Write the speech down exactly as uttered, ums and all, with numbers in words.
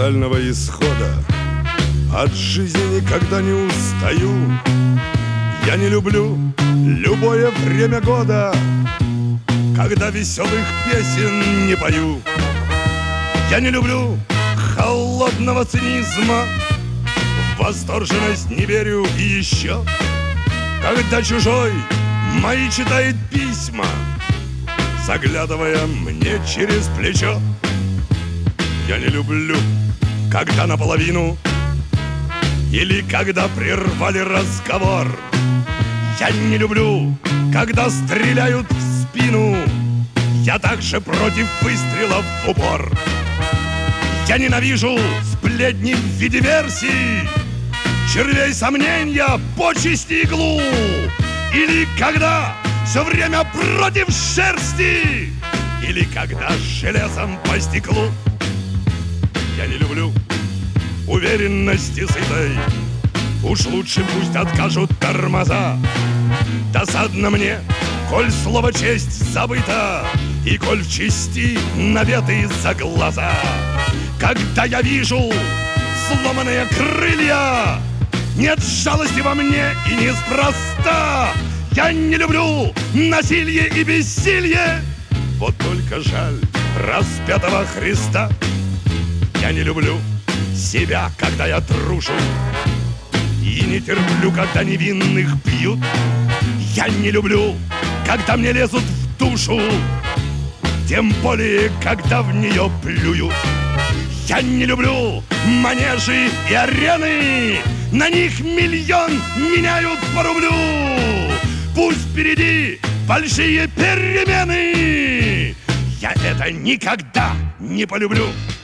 печального исхода. От жизни никогда не устаю. Я не люблю любое время года, когда веселых песен не пою. Я не люблю холодного цинизма, в восторженность не верю. И еще, когда чужой мои читает письма, заглядывая мне через плечо. Я не люблю, когда наполовину или когда прервали разговор. Я не люблю, когда стреляют в спину. Я также против выстрелов в упор. Я ненавижу сплетни в виде версий, червей сомнения, почести иглу. Или когда все время против шерсти, или когда с железом по стеклу. Я не люблю уверенности сытой, уж лучше пусть откажут тормоза. Досадно мне, коль слово честь забыто, и коль в чести наветы за глаза. Когда я вижу сломанные крылья, нет жалости во мне и неспроста. Я не люблю насилие и бессилие, вот только жаль распятого Христа. Я не люблю себя, когда я трушу, и не терплю, когда невинных бьют. Я не люблю, когда мне лезут в душу, тем более, когда в нее плюют. Я не люблю манежи и арены, на них миллион меняют по рублю. Пусть впереди большие перемены, я это никогда не полюблю.